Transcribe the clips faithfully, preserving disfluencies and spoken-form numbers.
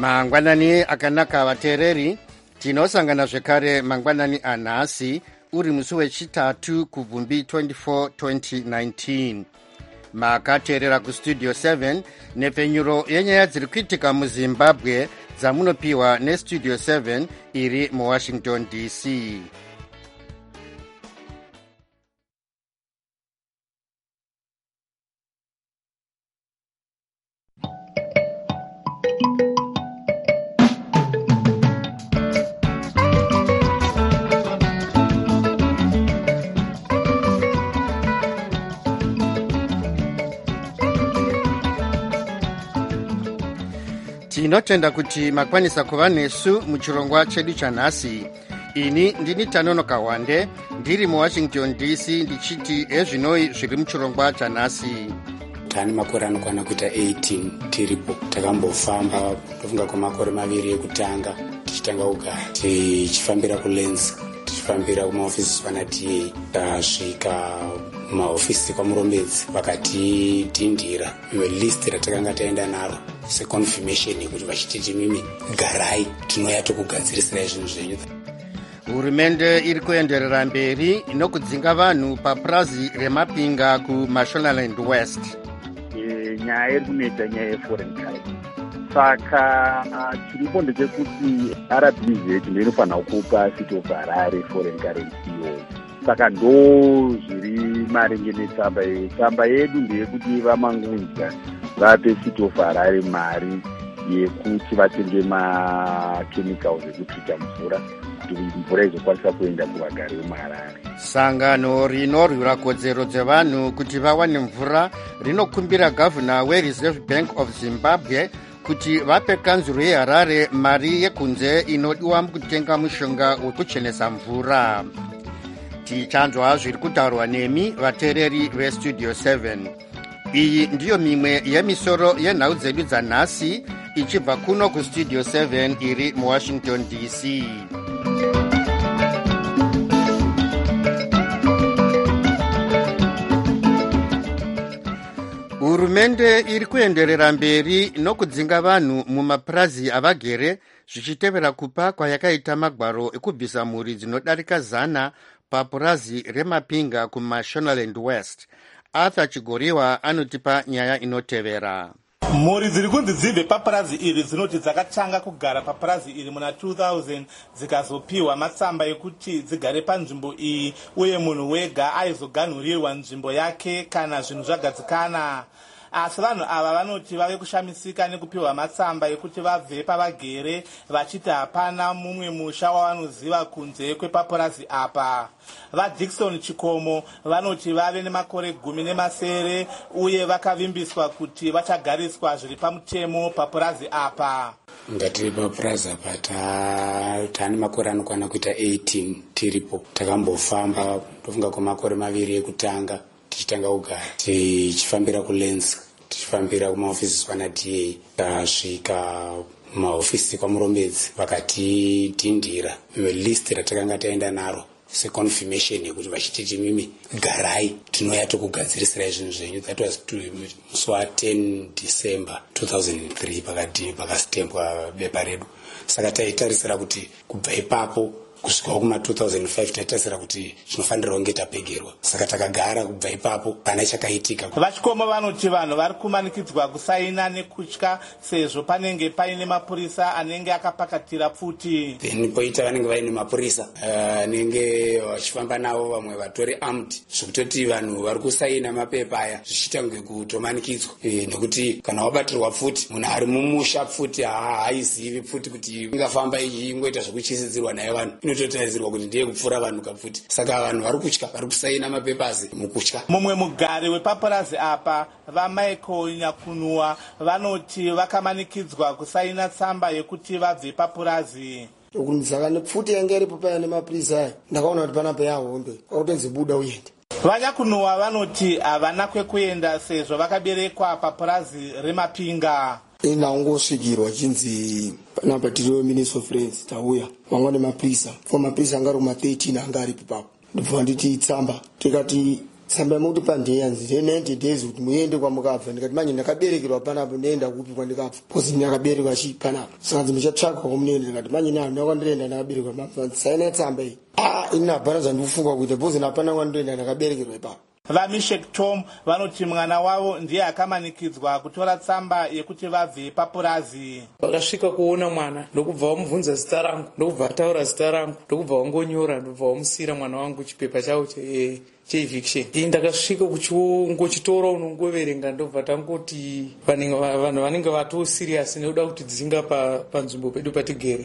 mangwanani akanaka vateereri, tinosangana zvekare mangwanani anhasi uri musi wechitatu kubvumbi twenty-four twenty nineteen. Makateerera kustudio seven nepfenyuro yenyaya dziri kuitika muzimbabwe dzamunopiwa nestudio seven iri muwashington D C. Tinotenda kuti makwanisa kuva nesu muchirongwa chedu chanhasi. Ini ndini Tanono Kawande, ndiri muwashington D C ndichiti ezvinoi zviri muchirongwa chanhasi. Tani makore anokwana kuita eighteen tiripo. Takambofamba tofunga kwemakore maviri ekutanga tichitanga kugara tichifambira kuLens, tichifambira kumaofisi pana T A, tasvika maofisi kwaMuromedzi vakatitindira imwe list ratakanga taenda naro seconfirmation yekuti vachititi mimi garai tinouya tokugadzirisira zvinhu zvenyu. Hurumende iri kuenderera mberi nokudzinga vanhu papurazi remapinga kuMashonaland West. E, nyaya iri kuneta nyaya yeforeign currency. Saka chiripo ndechekuti R B Z ndinofanira kupa City of Harare foreign currency iyoyo. Saka ndo zviri maringe netsamba yedu. Tsamba yedu ndeyekuti vamangunza vape City of Harare mari yekuti vatenge machemicals ekutrita mvura kuti mvura izokwanisa kuenda kuvagari vemuHarare. Sangano rinorwira kodzero dzevanhu kuti vawane mvura rinokumbira gavana weReserve Bank of Zimbabwe kuti vape kanzuro yeHarare mari yekunze inodiwa mukutenga mushonga wekuchenesa mvura. Tichanzwa zviri kutaurwa nemi vateereri vestudio seven. Iyi ndiyo mimwe yemisoro yenhau dzedu dzanhasi ichibva kuno kustudio seven iri muwashington D C. Hurumende iri kuenderera mberi nokudzinga vanhu mumapurazi avagere zvichitevera kupa kwayakaita magwaro ekubvisa mhuri dzinodarika zana papurazi remapinga kuMashonaland West. Arthur Chigoriwa anotipa nyaya inotevera. Mhuri dziri kunzi dzibve papurazi iri dzinoti dzakatanga kugara papurazi iri muna two thousand dzikazopiwa matsamba ekuti dzigare panzvimbo iyi uye munhu wega aizoganhurirwa nzvimbo yake kana zvinhu zvagadzikana. Asi vanhu ava vanoti vave kushamisika nekupiwa matsamba ekuti vabve pavagere vachiti hapana mumwe musha wavanoziva kunze kwepapurazi apa. VaDickson Chikomo vanoti vave nemakore gumi nemasere uye vakavimbiswa kuti vachagariswa zviri pamutemo papurazi apa. Ngatiri papurazi apa tane makore anokwana kuita eighteen tiripo. Takambofamba tofunga kwemakore maviri ekutanga tichitanga kugara tichifambira kuLens, tichifambira kumaofisi pana T A, tasvika maofisi kwaMuromedzi vakatitindira imwe list ratakanga taenda naro seconfirmation yekuti vachititi mimi garai tinouya tokugadzirisira zvinhu zvenyu. That was musi wa ten December two thousand three pakati pakastempwa bepa redu. Saka taitarisira kuti kubva ipapo kusvika kuma two thousand five taitarisira kuti zvinofanirwa kunge tapegerwa. Saka takagara kubva ipapo pana chakaitika. Vachikomo vanoti vanhu vari kumanikidzwa kusaina nekutya sezvo panenge paine mapurisa anenge akapakatira pfuti. Then poita vanenge vaine mapurisa anenge vachifamba navo vamwe vatori armed zvekutoti vanhu vari kusaina mapepa aya zvichiita kunge kutomanikidzwa nekuti kana wabatirwa pfuti munhu ari mumusha pfuti haazivi pfuti kuti ingafamba ingoita zvekuchisidzirwa nayo vanhu inototarisirwa kuti ndiye kupfuura vanhu kapfuti. Saka vanhu vari kutya vari kusaina mapepazi mukutya. Mumwe mugari wepapurazi apa vaMichael Nyakunua vanoti vakamanikidzwa kusaina tsamba yekuti vabve papurazi. Ukunzaka nepfuti yange iripo paya nemapurisa aya ndakaona kuti panapa yahombe kwakutonzi buda uende. VaNyakunua vanoti havana kwekuenda sezvo vakaberekwa papurazi remapinga. Inaungosvikirwa chinzi panapa tiriwo Ministry of Friends tauya mangwana mapurisa for mapurisa angari kuma thirteen anga ari papo. Ndibva nditi tsamba tikati tsamba yemuti pandiyanzi ninety days kuti muende kwamukabva ndikati manje ndakaberekerwa panapo ndienda kupi kwandikabva kozi ndakaberekwa chi panapo saka ndimichatsvaka kwamunene ndikati manje nani ndakwandirienda ndakaberekwa saina tsamba iyi ah ina bharaza ndikufunga kuita bhozi napana kwandirienda ndakaberekerwa ipapo. vamishek tom vanoti mwana wavo ndiye akamanikidzwa kutora tsamba yekuti vabve papurazi. vakasvika kuona mwana ndokubva vamubvunza zita rangu ndokubva ataura zita rangu ndokubva vangonyora ndobva vamusiyira mwana wangu chipepa chavo cheeviction. ndakasvika kuchiongochitora unongoverenga ndobva tangoti vanhu vanenge vato siriasi nekuda kuti dzinga panzvimbo pedu patigere.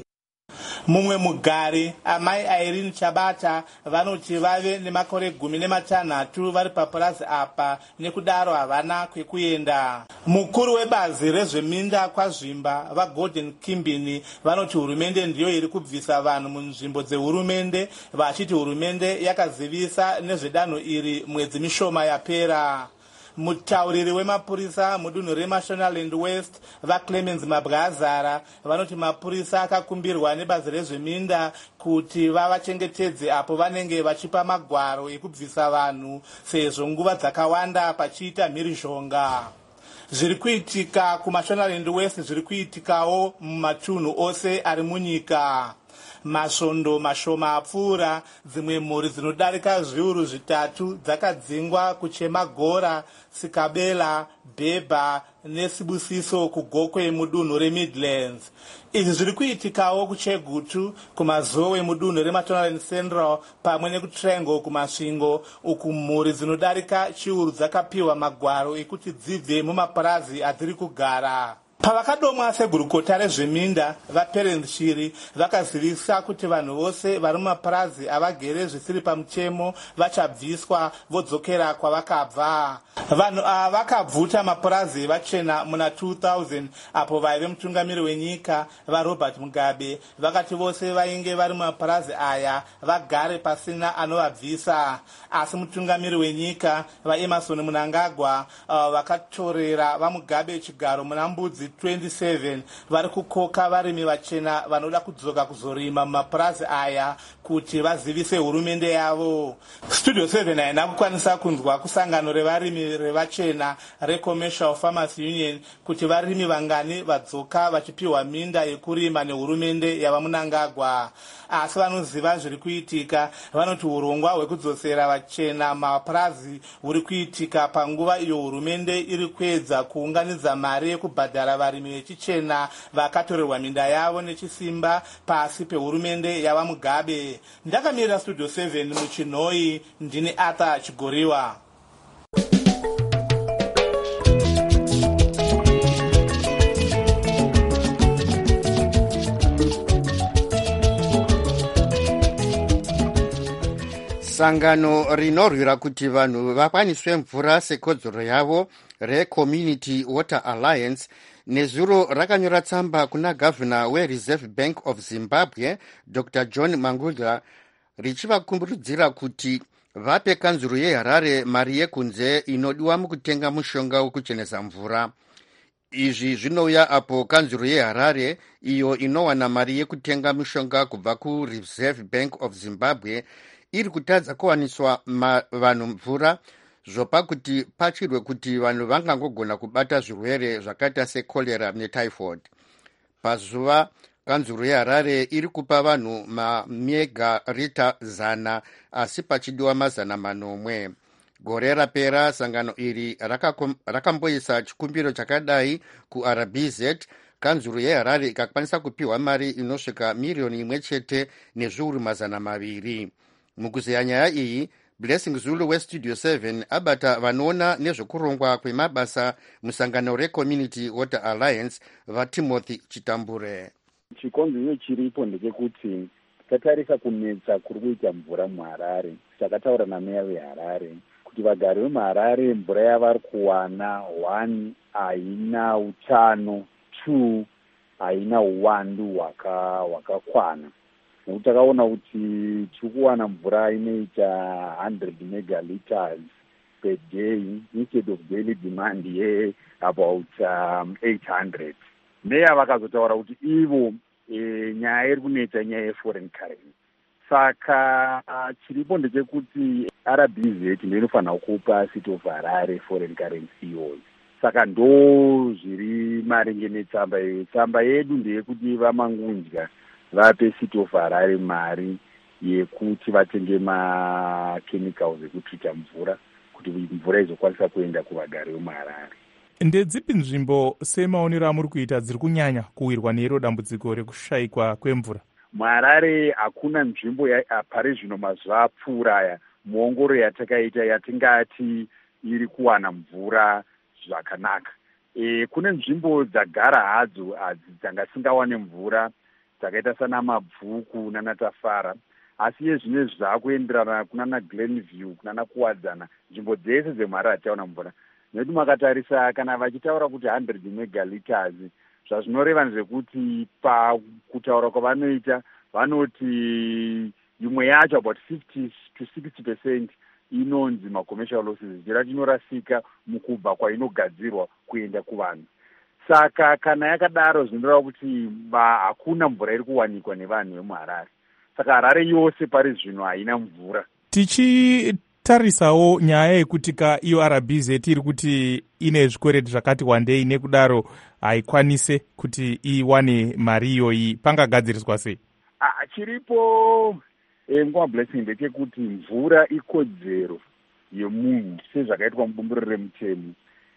mumwe mugari amai Irene Chabata vanoti vave nemakore gumi nematanhatu vari papurazi apa nekudaro havana kwekuenda. mukuru webazi rezveminda kwazvimba vaGordon Kimbini vanoti hurumende ndiyo iri kubvisa vanhu munzvimbo dzehurumende vachiti hurumende yakazivisa nezvedanho iri mwedzi mishoma yapera. mutauriri wemapurisa mudunhu reMashonaland West vaClemens Mabwazara vanoti mapurisa akakumbirwa nebazi rezveminda kuti vavachengetedze apo vanenge vachipa magwaro ekubvisa vanhu sezvo nguva dzakawanda pachiita mhirizhonga. zviri kuitika kuMashonaland West zviri kuitikawo mumatunhu ose ari munyika. masvondo mashoma apfuura dzimwe mhuri dzinodarika zviuru zvitatu dzakadzingwa kuchemagora, sikabela, bhebha nesibusiso kugokwe mudunhu reMidlands. izvi zviri kuitikawo kuchegutu, kumazowe mudunhu reMashonaland Central pamwe nekutriangle kumasvingo uku mhuri dzinodarika chiuru dzakapiwa magwaro ekuti dzibve mumapurazi adziri kugara. pavakadomwa segurukota rezveminda vaPerence Shiri vakazivisa kuti vanhu vose vari mumapurazi avagere zvisiri pamutemo vachabviswa vodzokera kwavakabva. vanhu ava vakabvuta mapurazi vachena muna two thousand apo vaive mutungamiri wenyika vaRobert Mugabe vakati vose vainge vari mumapurazi aya vagare pasina anovabvisa, asi mutungamiri wenyika vaEmerson Mnangagwa uh, vakatorera vaMugabe chigaro muna mbudzi twenty-seven vari kukoka varimi vachena vanoda kudzoka kuzorima mumapurazi aya kuti vazivise hurumende yavo. Studio seven haina kukwanisa kunzwa kusangano revarimi revachena reCommercial Farmers Union kuti varimi vangani vadzoka vachipiwa minda yekurima nehurumende yavaMnangagwa, asi vanoziva zviri kuitika. vanoti urongwa hwekudzosera vachena mapurazi huri kuitika panguva iyo hurumende iri kuedza kuunganidza mari yekubhadhara varimi vechichena vakatorerwa minda yavo nechisimba pasi pehurumende yavaMugabe. Ndakamirira Studio seven muchinhoi, ndini Arthur Chigoriwa. sangano rinorwira kuti vanhu vakwaniswe mvura sekodzero yavo reCommunity Water Alliance nezuro rakanyora tsamba kuna gavhina weReserve Bank of Zimbabwe Doctor John Mangudla richivakumbiridzira kuti vape kanzuro yeHarare mari yekunze inodiwa mukutenga mushonga wekuchenesa mvura. izvi zvinouya apo kanzuro yeHarare iyo inowana mari yekutenga mushonga kubva kuReserve Bank of Zimbabwe iri kutadza kuwaniswa vanhu mvura zvopa kuti pachirwe kuti vanhu vangangogona kubata zvirwere zvakaita sekorera netyphoid. pazuva kanzuro yeHarare iri kupa vanhu mamega rita zana asi pachidiwa mazana manomwe. gore rapera sangano iri rakamboisa chikumbiro chakadai kuR B Z. kanzuro yeHarare ikakwanisa kupiwa mari inosvika miriyoni imwe chete nezviuru mazana maviri. mukuzeya nyaya iyi Blessing Zulu weStudio seven abata vanoona nezvekurongwa kwemabasa musangano reCommunity Water Alliance vaTimothy Chitambure. chikonzero chiripo ndechekuti tatarisa kunetsa kuri kuita mvura muHarare. takataura nameya weHarare kuti vagari vemuHarare mvura yavari kuwana one haina utano, two haina uwandu hwakakwana. nekuti takaona kuti tiri kuwana mvura inoita one hundred megaliters per day instead of daily demand ye about um, eight hundred. meya vakazotaura kuti ivo e, nyaya iri kunetsa nyaya yeforeign currency, saka uh, chiripo ndechekuti R B Z ndiyo inofanira kupa City of Harare foreign currency iyoyo. Saka ndo zviri maringe netsamba yedu. Tsamba yedu ndeyekuti vamangunja vape City of Harare mari yekuti vatenge ma-chemicals ekutrita mvura kuti mvura izokwanisa kuenda kuvagari vemuharare. Ndedzipi nzvimbo semaonero amuri kuita dziri kunyanya kuwirwa nero dambudziko rekushayikwa kwemvura? muharare hakuna nzvimbo pari zvino mazuva apfuura aya muongoro yatakaita yatingati iri kuwana mvura zvakanaka. E, kune nzvimbo dzagara hadzo dzangasingawane mvura dzakaita sana Mabvuku naNatafara, asi iye zvine zvakuenderana kunana Glenview kunana kuwadzana nzvimbo dzese dzemuharare hatichaona mvura. Nekuti makatarisa kana vachitaura kuti one hundred megaliters zvazvinoreva ndezvekuti pakutaura kwavanoita vanoti imwe yacho about fifty to sixty percent inonzi macommercial losses, zvirati inorasika mukubva kwainogadzirwa kuenda kuvanhu. Saka kana yakadaro zvinoreva kuti hakuna mvura iri kuwanikwa nevanhu vemuharare. Saka Harare yose pari zvino haina mvura. Tichitarisawo nyaya yekuti ka iyo R B Z iri kuti ine zvikwereti zvakati wandei nekudaro haikwanise kuti iwane mari iyoyi, pangagadziriswa sei? Ah, chiripo nguva blessing ndechekuti mvura ikodzero yemunhu sezvakaitwa mubumburiro remutemo.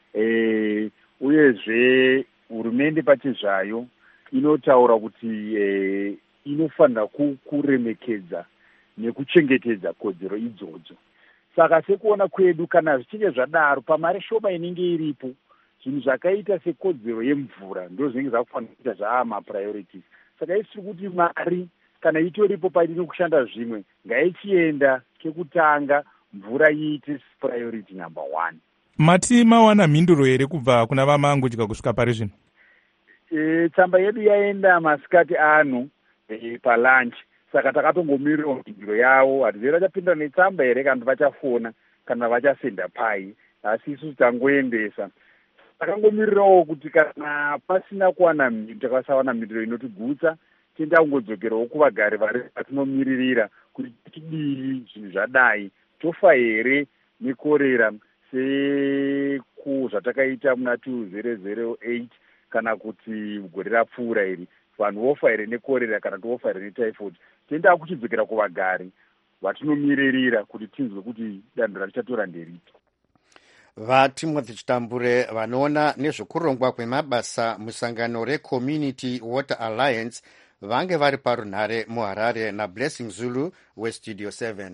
E, uyezve hurumende pachezvayo inotaura kuti e, inofanira kuremekedza nekuchengetedza kodzero idzodzo. Saka sekuona kwedu kana zvichinge zvadaro pamari shoma inenge iripo zvinhu zvakaita sekodzero yemvura ndo zvinenge zvakufanira kuita zvaa mapriorities. Saka isiri kuti mari kana itoripo paino kushanda zvimwe ngaichienda chekutanga mvura iite priority number one. Mati mawana mhinduro here kubva kuna vamangunja kusvika pari zvino? E, tsamba yedu yaenda masikati ano e, palunch. Saka takatongomirira mhinduro yavo hatizivi vachapinda netsamba here kana vachafona kana vachasenda pai, asi isusu tangoendesa. Takangomirirawo kuti kana pasina kuwana mhinduro takasawana mhinduro inotigutsa tienda kungodzokerawo kuvagari vari vatinomiririra kuti tidii zvinhu zvadai, tofa here nekorera seku zvatakaita muna two thousand eight kana kuti gore rapfuura iri vanhu vofa here nekorera kana tofa here netyphoid. Tienda kuchidzokera kuvagari vatinomiririra kuti tinzwe kuti danho richatora nderito. vaTimothy Chitambure vanoona nezvekurongwa kwemabasa musangano reCommunity Water Alliance vange vari parunhare muHarare naBlessing Zulu weStudio seven.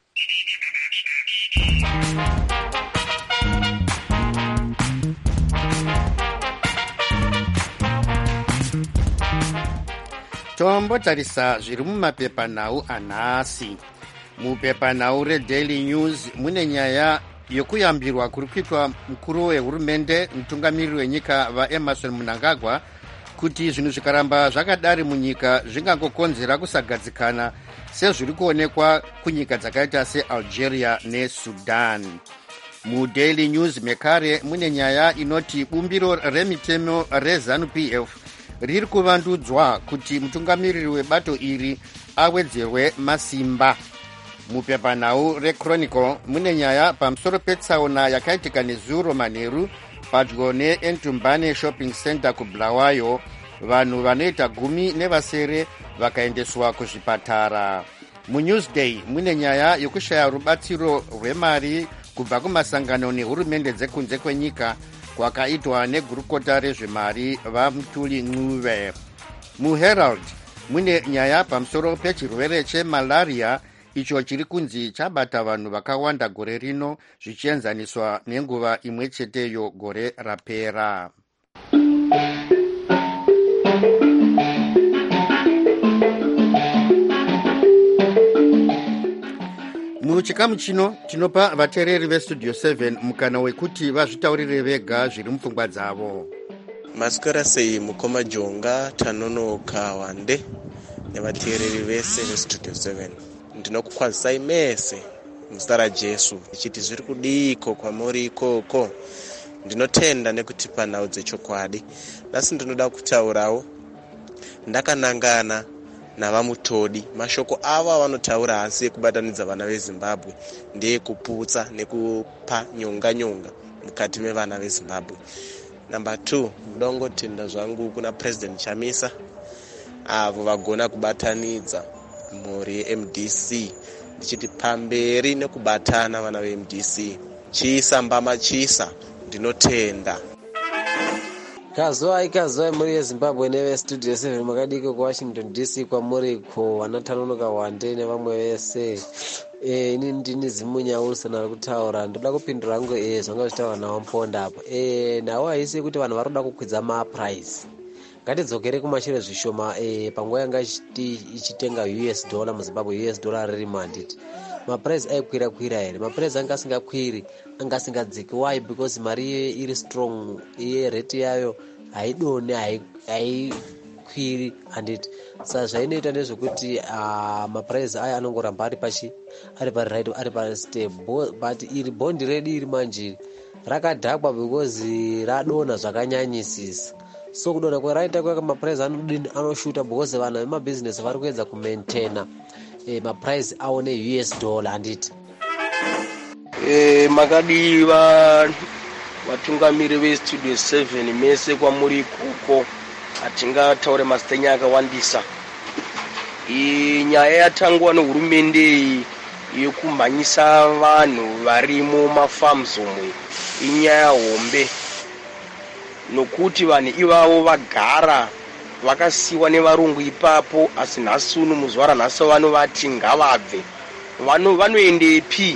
Tombotarisa zviri mumapepanhau anhasi. Mupepanhau reDaily News mune nyaya yokuyambirwa kuri kuitwa mukuru wehurumende mutungamiriri wenyika vaEmmerson Mnangagwa kuti zvinhu zvikaramba zvakadari munyika zvingangokonzera kusagadzikana sezviri kuonekwa kunyika dzakaita seAlgeria neSudan. MuDaily News mekare mune nyaya inoti bumbiro remitemo reZANU-P F riri kuvandudzwa kuti mutungamiriri webato iri awedzerwe masimba. Mupepanhau reChronicle mune nyaya pamusoro petsaona yakaitika nezuro manheru padyo neEntumbane shopping center kuBulawayo, vanhu vanoita gumi nevasere vakaendeswa kuzvipatara. MuNewsday mune nyaya yokushaya rubatsiro rwemari kubva kumasangano nehurumende dzekunze kwenyika kwakaitwa negurukota rezvemari vaMutuli Ncube. MuHerald mune nyaya pamusoro pechirwere chemalaria icho chiri kunzi chabata vanhu vakawanda gore rino zvichienzaniswa nenguva imwe cheteyo gore rapera. Muchikamu chino tinopa vateereri veStudio seven mukana wekuti vazvitaurire vega zviri mupfungwa dzavo. Maswera sei mukoma Jonga Tanonoka Wande nevateereri vese veStudio seven. Ndinokukwazisai mese muzita raJesu ichiti zviri kudiko kwamuri ikoko. Ndinotenda nekutipa nhau dzechokwadi. Nasi ndinoda kutaurawo ndakanangana navamutodi. Mashoko ava vanotaura asi ekubatanidza vana veZimbabwe ndeekuputsa nekupa nyonga nyonga mukati mevana veZimbabwe. Number two, ndongotenda zvangu kuna President Chamisa avo vagona kubatanidza mhuri ye-M D C, ndichiti pamberi nekubatana vana ve-M D C. Chisa mbama chisa, ndinotenda. Kazoi kazoi muri yeZimbabwe neve Studio seven makadiko ku Washington D C kwamuri ko vanatanonoka wande nevamwe vese. Eh ini ndini zimunyaurisa nari kutaura ndoda kupindura ngo eh zvanga zvitaura nawo mponda apo. Eh nawo haisi kuti vanhu varoda kukwidza ma price. Ngatidzokere kumashure zvishoma eh panguva yanga ichitenga U S dollar muZimbabwe U S dollar riri manditi. Ma price aikwira kwira here. Ma price anga singakwiri, anga singadziki. Why? Because mari iri strong, iye rate yayo haidone hai kwiri anditi. Saka zvainoita ndezvekuti uh, ma price aya anongoramba ari pashi, ari pa right, ari pa stable, but iri bond ready iri manje rakadhakwa because radona zvakanyanyisisa. So kudona kweraita kwa ma price anodini anoshuta because vana vema business vari kuedza ku maintain eh ma price aone U S dollar anditi. Eh makadiva vatungamiri ve Studio seven mese kwamuri kuko atinga taure mastenya akawandisa. Inyaya yatangwa nehurumende yekumhanyisa vanhu varimo mafarms omwe inyaya hombe, nokuti vanhu ivavo vagara vakasiwa nevarungu ipapo, asi nhasi uno muzuva ranhasi vanovati ngavabve. Vanhu vanoendepi?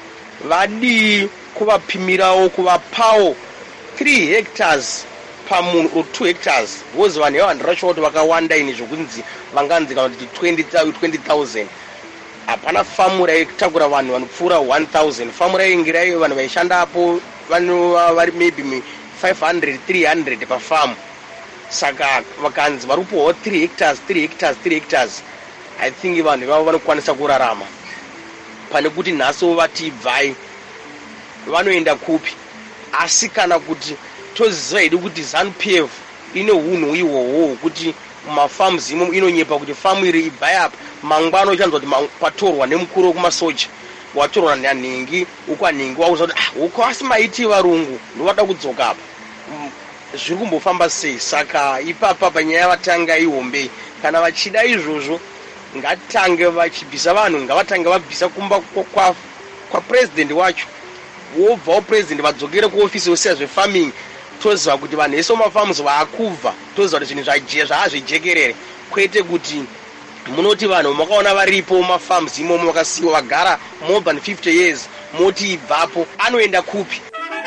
Vadi kuvapimirawo kuvapawo three hectares pamunhu or two hectares, because vanhu ivavo handiracho kuti vakawanda ini zvokunzi vanganzi kana kuti twenty thousand. Hapana famu raitakura vanhu vanopfuura one thousand. Famu raingirayo vanhu vaishandapo vanova vari maybe five hundred three hundred pafamu. Saka vakanzi varupowo three hectares three hectares three hectares, I think vanhu vavo vanokwanisa kurarama. Pane kuti nhasi vati bvai vanoenda kupi? Asi kana kuti toziva hedu kuti ZANU-P F ine hunhu ihwohwo kuti mafarms imo inonyepa kuti famu iri ibvai apa mangwana uchanzwa kuti kwatorwa nemukuru wekumasoja, watorwa nanhingi ukwanhingi wauza kuti ah uko asi maiti varungu ndovada kudzoka apa. Zviri kumbofamba sei? Saka ipapa panyaya vatanga ihombe, kana vachida izvozvo ngatange vachibvisa vanhu ngavatange vabvisa kumba kwa kwa president wacho, wobvawo president vadzokere kuofisi yosiya zvefarming. Toziva kuti vanhu vese mafarms vaakubva, toziva kuti zvinhu zvazvijekerere, kwete kuti munoti vanhu makaona varipo mafarms imomo vakasiyiwa vagara more than fifty years moti ibvapo anoenda kupi?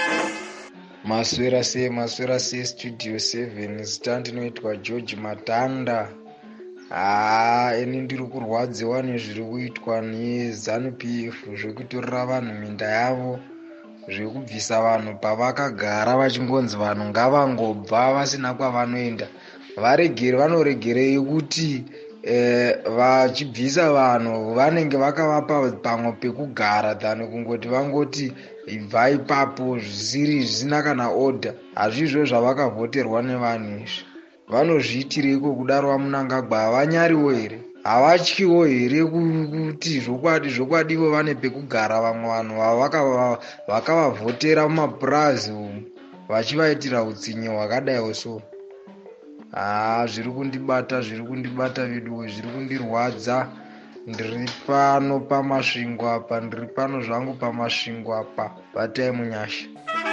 Maswera sei maswera sei Studio seven, zita ndinoitwa George Matanda. Ah, ini ndiri kurwadziwa nezviri kuitwa neZANU-P F zvekutorera vanhu minda yavo, zvekubvisa vanhu pavakagara vachingonzi vanhu ngavangobva vasina kwavanoenda. Varegere vanoregerei kuti eh, vachibvisa vanhu vanenge vakavapa pamwe pekugara than kungoti vangoti ibva ipapo zvisiri zvisina kana order. Hazvizvo zvavakavhoterwa nevanhu izvi. Vanozviitireiko kudaro? Vamunangagwa havanyariwo here? Havatyiwo here kuti zvokwadi zvokwadivo vane pekugara vamwe vanhu vakavavhotera mumapurazi umu vachivaitira utsinye hwakadaiwo so? Ah, zviri kundibata zviri kundibata viduwe, zviri kundirwadza. Ndiri pano pamasvingo apa, ndiri pano zvangu pamasvingo apa. Batai munyasha.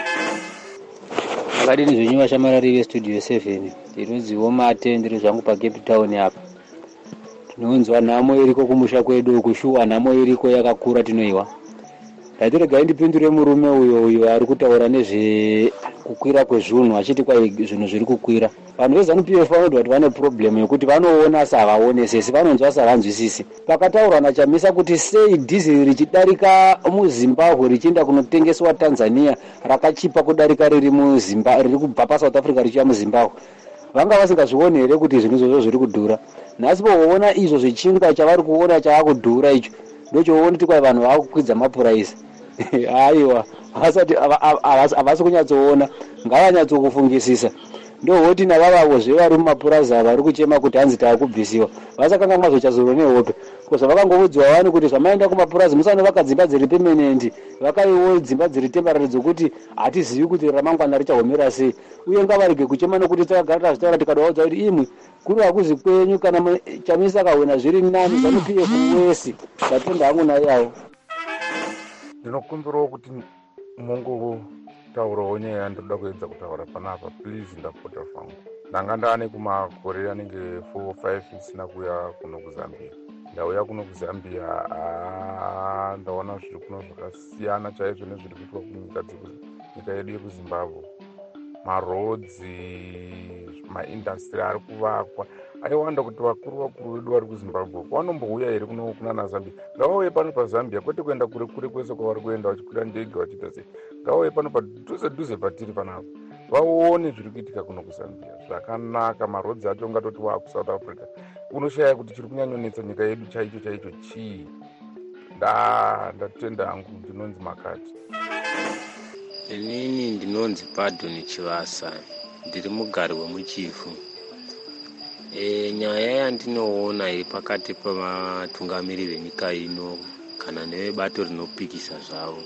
Akadini zvenyuva shamarari veStudio seven, ndinozivo mate ndiri zvangu paCape Town apa. Tinonzwa nhamo iriko kumusha kwedu, kushuwa nhamo iriko yakakura tinoiwa. Ndatiregai ndipindure murume uyo uyo ari kutaura nezve kukwira kwezvinhu achiti kwa zvinhu zviri kukwira. Vanhu veZANU-P F vanoti kuti vane problem yekuti vanoona savaonesesi, vanonzwa savanzwisisi. Pakataurwa naChamisa kuti sei diesel richidarika muZimbabwe richienda kunotengeswa Tanzania rakachipa kudarika riri muZimbabwe, riri kubva paSouth Africa richiya muZimbabwe. Vanga vasingazvioni here kuti zvinhu izvozvo zviri kudhura? Nhasi poona izvo zvichinga chavari kuona chaakudhura icho ndochoona kuti kwa vanhu vakukwidza mapuraisi. Aiwa, havasi kunyatsoona, ngavanyatsokufungisisa. ndohoti navavavozve vari mumapuraza vari kuchema kuti hanzi taakubvisiwa vasakanga mwazochazoro nehope kosa vakangovudzwa wani kuti zvamaenda kumapurazi musanovaka dzimba dziri pemenendi vakaiwo dzimba dziri tembarari dzokuti hatizivi kuti ramangwana richahomera sei uye ngavarege kuchema nokuti takagara tazvitaura tikadaudza kuti imwe kuri hakuzi kwenyu kana chamisa kahona zviri nani zanupf wese zvatenda hangu naiyawo. Ndinokumbirawo kuti mungotaurawo nyaya ndoda kuedza kutaura panapa please ndapota fangu ndanga ndaane kumakore anenge four five isina kuya kuno kuzambia ndauya kuno kuzambia aa ndaona zviri kuno zvakasiyana chaizvo nezviri kuitwa kunyika nyika yedu yekuzimbabwe marodzi maindastri ari kuvakwa aiwanda kuti vakuru vakuru vedu vari kuzimbabwe vanombouya here kuno kunana zambia ngavauye pano pazambia kwete kuenda kure kure kwese kwavari kuenda vachikwira ndege vachiita sei ngavauye pano padhuze dhuze patiri panapa vaone zviri kuitika kuno kuzambia zvakanaka marodzi acho ungatoti waakusouth africa unoshaya kuti chiri kunyanyonetsa nyika yedu chaicho chaicho chii nda ndatenda hangu ndinonzi makati. Inini ndinonzi Pardon Chivasa ndiri mugari wemuchifu. E, nyaya yandinoona iri pakati pavatungamiri venyika ino kana nevebato rinopikisa zvavo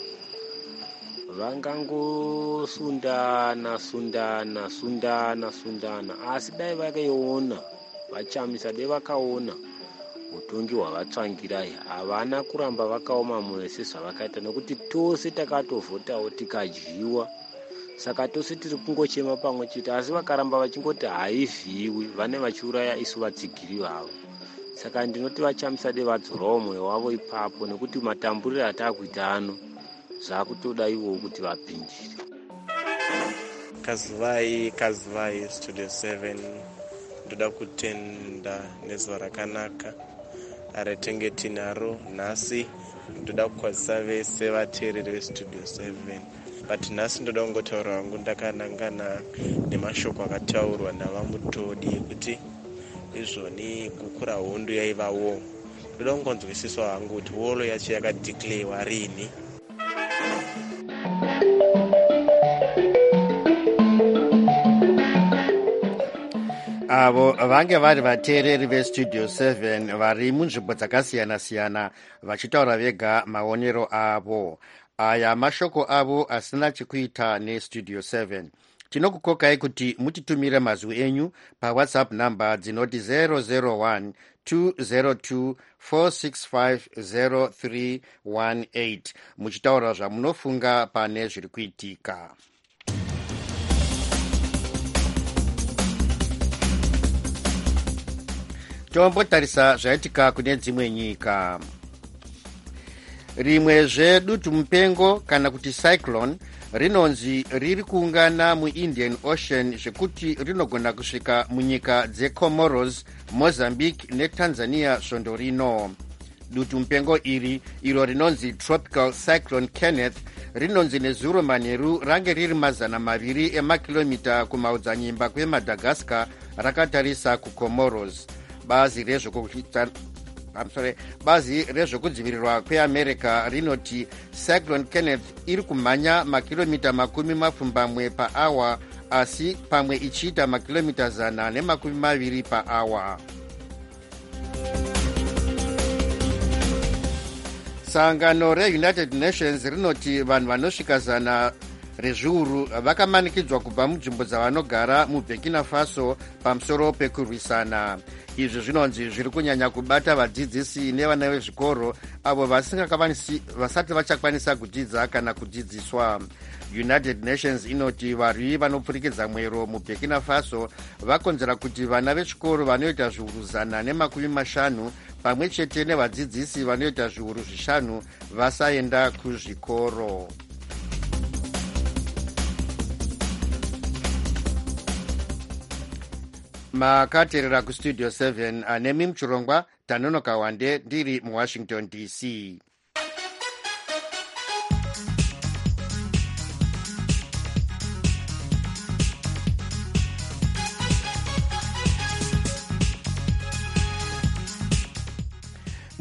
vangangosundana sundana sundana sundana asi dai vakaiona vachamisa dai vakaona utongi hwavatsvangirai havana kuramba vakaoma mwoyo sezvavakaita nekuti tose takatovhotawo tikadyiwa saka tose tiri kungochema pamwe chete asi vakaramba vachingoti haivhiwi vane vachiuraya isu vatsigiri vavo saka ndinoti vachamisa dai vadzorawo mwoyo wavo ipapo nekuti matamburiro ataakuita ano zvakutoda ivowo kuti vapindire. Kazuvai Kazuvai Studio seven ndoda kutenda nezuva rakanaka ratenge tinaro nhasi ndoda kukwazisa vese vateereri vestudio seven but nhasi ndoda kungotaura wangu ndakanangana nemashoko akataurwa navamutodi ekuti izvoni kukura hondo yaivawo ndoda kungonzwisiswa hangu kuti wolo yacho yakadeclarewa rini. avo vange vari vateereri vestudio seven vari munzvimbo dzakasiyana-siyana vachitaura vega maonero avo. Aya mashoko avo asina chekuita nestudio seven. Tinokukokai kuti mutitumire mazwi enyu pawhatsapp number dzinoti zero zero one two zero two four six five zero three one eight muchitaura zvamunofunga pane zviri kuitika. Tombotarisa zvaitika kune dzimwe nyika. Rimwezve dutu mupengo kana kuti cyclone rinonzi riri kuungana muIndian Ocean zvekuti rinogona kusvika munyika dzeComoros, Mozambique neTanzania svondo rino. Dutu mupengo iri iro rinonzi Tropical Cyclone Kenneth rinonzi nezuro manheru range riri mazana maviri emakilomita kumaodzanyimba kweMadagascar rakatarisa kuComoros. Bazi rezvokuita I'm sorry, bazi rezvokudzivirirwa kweAmerica rinoti Cyclone Kenneth iri kumhanya makilomita makumi mapfumbamwe paawa asi pamwe ichiita makilomita zana nemakumi maviri paawa. Sangano reUnited Nations rinoti vanhu vanosvika zana rezviuru vakamanikidzwa kubva munzvimbo dzavanogara muBurkina Faso pamusoro pekurwisana. Izvi zvinonzi zviri kunyanya kubata vadzidzisi nevana vezvikoro avo vasati vachakwanisa kudzidza kana kudzidziswa. United Nations inoti varwi vanopfurikidza mwero muBurkina Faso vakonzera kuti vana vechikoro vanoita zviuru zana nemakumi mashanu pamwe chete nevadzidzisi vanoita zviuru zvishanu vasaenda kuzvikoro. Makateerera kustudio seven anemi muchirongwa Tanonoka Wande ndiri muWashington D C.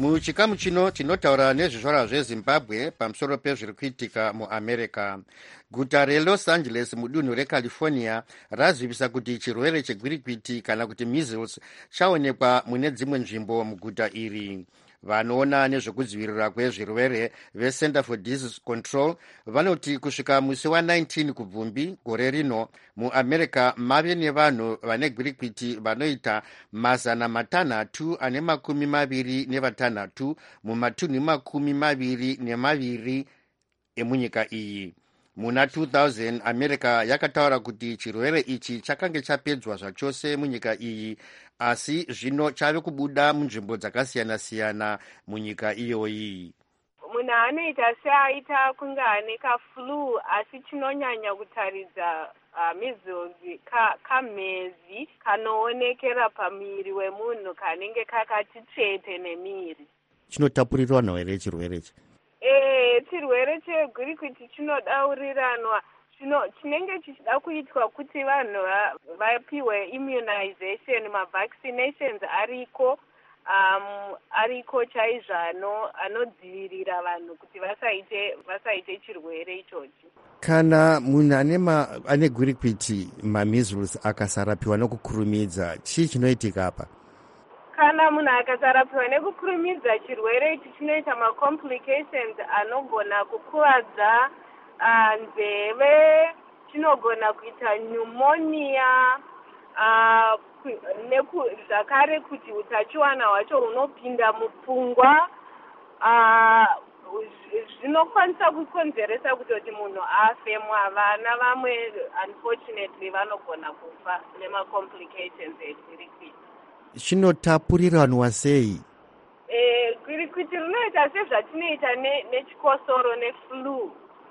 muchikamu chino tinotaura nezvizvarwa zvezimbabwe pamusoro pezviri kuitika muamerica. Guta reLos Angeles mudunhu recalifornia razivisa kuti chirwere chegwirikwiti kana kuti measles chaonekwa mune dzimwe nzvimbo muguta iri. Vanoona nezvekudzivirira kwezvirwere veCenter for Disease Control vanoti kusvika musi wa19 kubvumbi gore rino muamerica mave nevanhu vane gwirikwiti vanoita mazana matanhatu ane makumi maviri nevatanhatu mumatunhu makumi maviri nemaviri emunyika iyi. Muna two thousand america yakataura kuti chirwere ichi chakange chapedzwa zvachose munyika iyi, asi zvino chave kubuda munzvimbo dzakasiyana-siyana munyika iyoyi. Munhu anoita seaita kunge ane kaflu asi chinonyanya kutaridza uh, measles kamhezi ka kanoonekera pamiri wemunhu kanenge kakati tsvete nemiri. Chinotapurirwana here chirwere ichi? Eh, chirwere chegwirikwiti chinodaurirana, chinenge chichida kuitwa kuti vanhu vapiwe immunization, mavaccinations ariko um, ariko chaizvo anodzivirira vanhu kuti vasaite vasaite chirwere ichochi. Kana munhu ane ane gwirikwiti mameasles akasarapiwa nokukurumidza, chii chinoitika apa? Kana munhu akasarapiwa nekukurumidza, chirwere ichi chinoita macomplications anogona kukuvadza uh, nzeve, chinogona kuita pneumonia, uh, neku, zvakare kuti utachiwana hwacho hunopinda mupfungwa, uh, zvinokwanisa kukonzeresa kutoti munhu afe. Vana vamwe unfortunately vanogona kufa nemacomplications egwirikwiti. Chinotapuriranwa sei? Eh, gwirikwiti rinoita sezvatinoita nechikosoro neflu.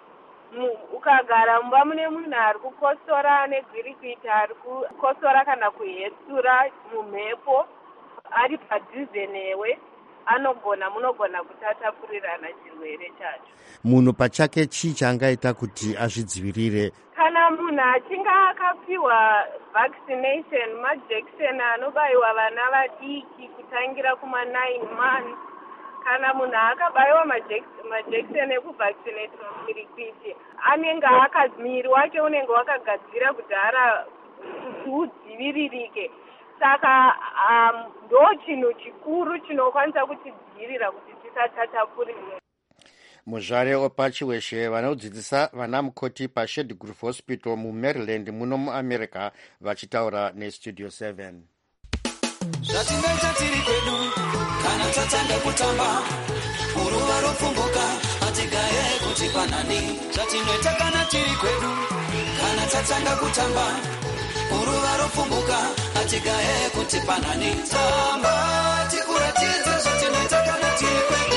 Ukagara mumba mune munhu ari kukosora negwirikwiti, ari kukosora kana kuhetsura mumhepo ari padhuze newe, anogona munogona kutatapurirana chirwere chacho. Munhu pachake chii chaangaita kuti azvidzivirire? Kana munhu achinge akapiwa vaccination, majekiseni anobayiwa vana vadiki kutangira kuma nine months, kana munhu akabayiwa majekiseni ekuvaccinate gwirikwiti, anenge mwiri wake unenge wakagadzira kudhara kuti udziviririke. Saka um, ndo chinhu chikuru chinokwanisa kutidzivirira kuti tisatatapurirwe. Muzvare Opachiweshe vanodzidzisa vana mukoti paShedd Group Hospital muMaryland muno muAmerica vachitaura neStudio seven. Zvatinoita tiri kwedu kana tatanga kutamba uruva ropfumbuka atigaye kuti panani. Zvatinoita kana tiri kwedu kana tatanga kutamba uruva ropfumbuka atigaye kuti panani. Tamba tikuratidze zvatinoita kana tiri kwedu.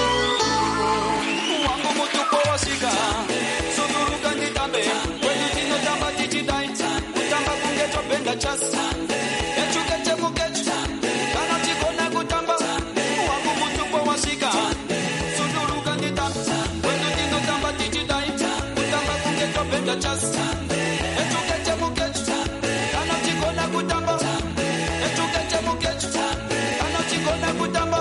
Wangu mutupo wasika sunuruka nditambe kwedu tinotamba tichidai kutamba kunge topenda chasi echukete mukechu kana tikona kutamba. Wangu mutupo wasika sunuruka nditambe kwedu tinotamba tichidai kutamba kunge topenda chasi echukete mukechu kana tikona kutamba echukete mukechu kana tikona kutamba.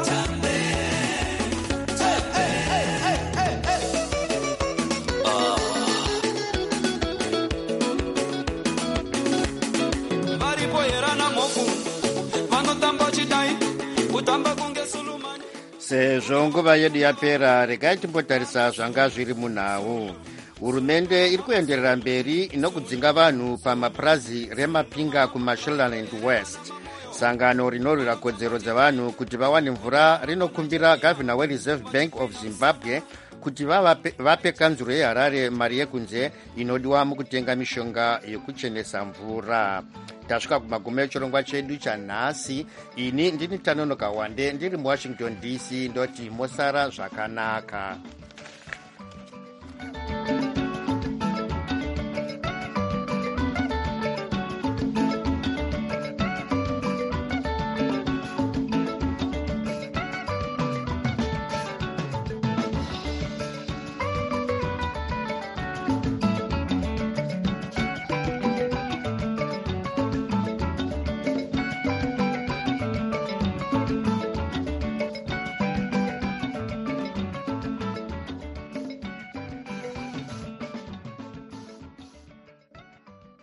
Sezvo nguva yedu yapera, regai timbotarisa zvanga zviri munhau. Hurumende iri kuenderera mberi inokudzinga vanhu pamapurazi remapinga kuMashonaland West. Sangano rinorwira kodzero dzevanhu kuti vawane mvura rinokumbira gavhina weReserve Bank of Zimbabwe kuti vape kanzuro yeHarare mari yekunze inodiwa mukutenga mishonga yekuchenesa mvura. Tasvika kumagumo echirongwa chedu chanhasi. Ini ndini Tanonoka Wande ndiri muWashington D C ndoti mosara zvakanaka.